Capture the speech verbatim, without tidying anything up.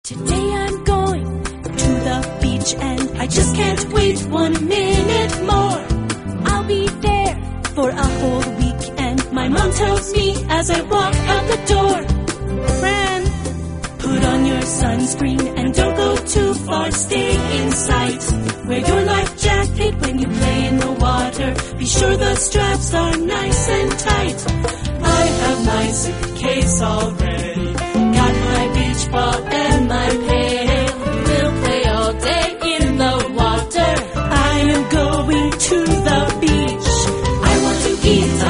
Today I'm going to the beach and I just can't wait one minute more. I'll be there for a whole week and my mom tells me as I walk out the door, Fran, put on your sunscreen and don't go too far, stay in sight. Wear your life jacket when you play in the water, be sure the straps are nice and tight. I have my suitcase all ready.